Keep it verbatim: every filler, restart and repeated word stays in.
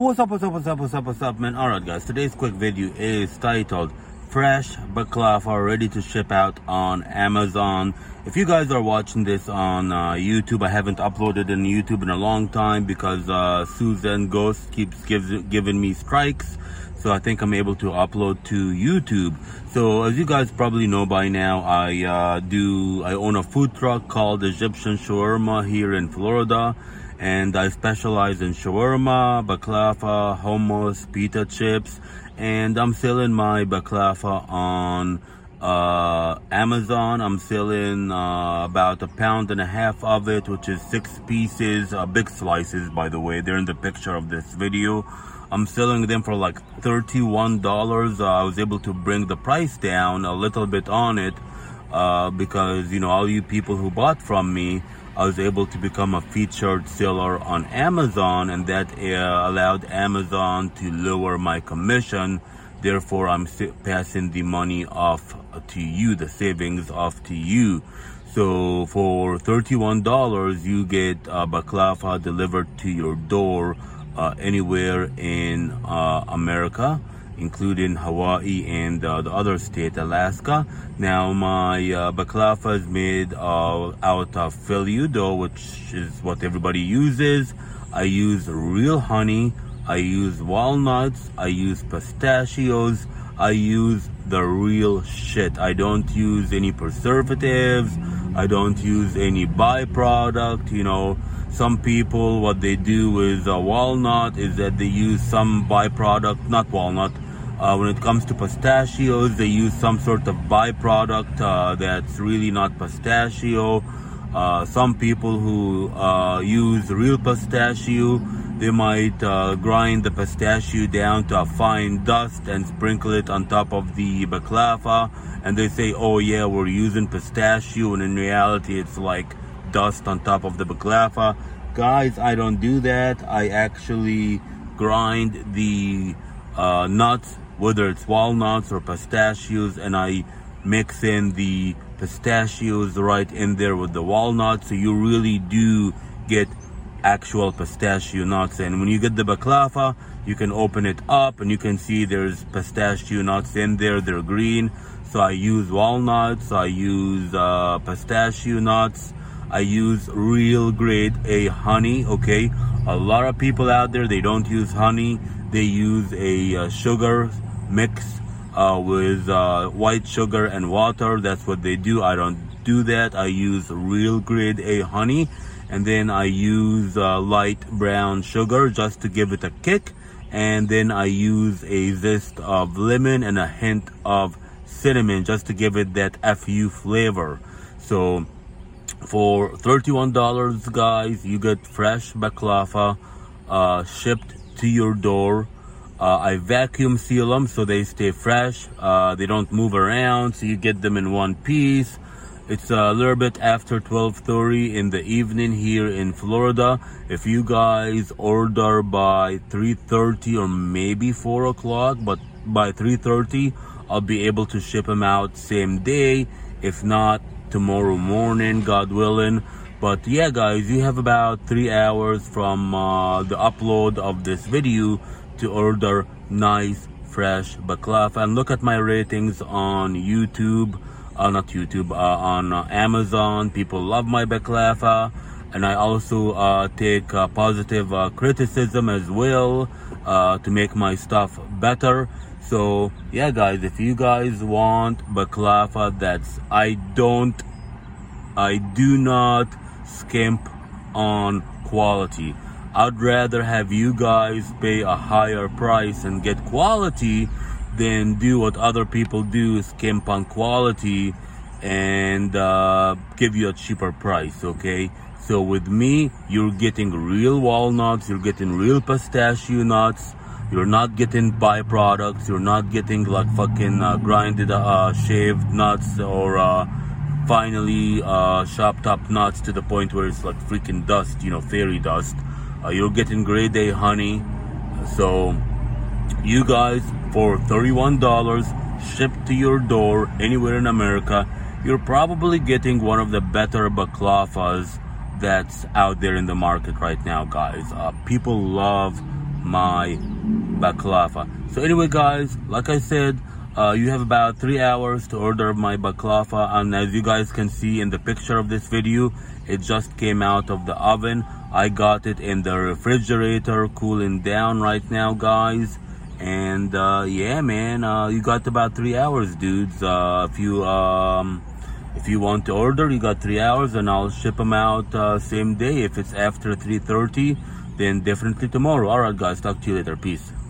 What's up, what's up, what's up, what's up, what's up, man? Alright, guys, today's quick video is titled Fresh Baklava Ready to Ship Out on Amazon. If you guys are watching this on uh, YouTube, I haven't uploaded in YouTube in a long time because uh, Susan Ghost keeps gives, giving me strikes. So I think I'm able to upload to YouTube. So as you guys probably know by now, I uh, do I own a food truck called Egyptian Shawarma here in Florida. And I specialize in shawarma, baklava, hummus, pita chips, and I'm selling my baklava on uh, Amazon. I'm selling uh, about a pound and a half of it, which is six pieces, uh, big slices, by the way. They're in the picture of this video. I'm selling them for like thirty-one dollars. Uh, I was able to bring the price down a little bit on it uh, because, you know, all you people who bought from me, I was able to become a featured seller on Amazon, and that uh, allowed Amazon to lower my commission. Therefore, I'm passing the money off to you, the savings off to you. So for thirty-one dollars, you get uh, baklava delivered to your door uh, anywhere in uh, America, including Hawaii and uh, the other state, Alaska. Now, my uh, baklava is made uh, out of Philly dough, which is what everybody uses. I use real honey. I use walnuts. I use pistachios. I use the real shit. I don't use any preservatives. I don't use any byproduct. You know, some people, what they do with uh, walnut is that they use some byproduct, not walnut. Uh, when it comes to pistachios, they use some sort of byproduct uh, that's really not pistachio. Uh, some people who uh, use real pistachio, they might uh, grind the pistachio down to a fine dust and sprinkle it on top of the baklava. And they say, oh yeah, we're using pistachio, and in reality, it's like dust on top of the baklava. Guys, I don't do that. I actually grind the uh, nuts, whether it's walnuts or pistachios, and I mix in the pistachios right in there with the walnuts, so you really do get actual pistachio nuts. And when you get the baklava, you can open it up and you can see there's pistachio nuts in there. They're green. So I use walnuts, I use uh, pistachio nuts, I use real grade A honey. Okay, a lot of people out there, they don't use honey. They use a uh, sugar mix uh, with uh, white sugar and water. That's what they do. I don't do that. I use real grade A honey, and then I use uh, light brown sugar just to give it a kick, and then I use a zest of lemon and a hint of cinnamon just to give it that F U flavor. So for thirty-one dollars, guys, you get fresh baklava uh, shipped to your door. Uh, I vacuum seal them so they stay fresh. Uh, they don't move around, so you get them in one piece. It's a little bit after twelve thirty in the evening here in Florida. If you guys order by three thirty or maybe four o'clock, but by three thirty, I'll be able to ship them out same day. If not, tomorrow morning, God willing. But yeah, guys, you have about three hours from uh, the upload of this video to order nice fresh baklava. And look at my ratings on YouTube, uh, not YouTube, uh, on uh, Amazon. People love my baklava, and I also uh, take uh, positive uh, criticism as well uh, to make my stuff better. So yeah, guys, if you guys want baklava, that's I don't, I do not skimp on quality. I'd rather have you guys pay a higher price and get quality than do what other people do, skimp on quality and uh, give you a cheaper price, okay? So with me, you're getting real walnuts, you're getting real pistachio nuts, you're not getting byproducts, you're not getting like fucking uh, grinded, uh, shaved nuts or uh, finally uh, chopped up nuts to the point where it's like freaking dust, you know, fairy dust. Uh, you're getting grade A honey. So you guys, for thirty-one dollars shipped to your door anywhere in America, you're probably getting one of the better baklavas that's out there in the market right now, guys. Uh, people love my baklava. So anyway guys, like I said, uh, you have about three hours to order my baklava, and as you guys can see in the picture of this video, it just came out of the oven. I got it in the refrigerator cooling down right now guys. And uh, yeah man, uh, you got about three hours dudes. Uh, if you um, if you want to order, you got three hours and I'll ship them out uh, same day. If it's after three thirty, then definitely tomorrow. Alright guys, talk to you later. Peace.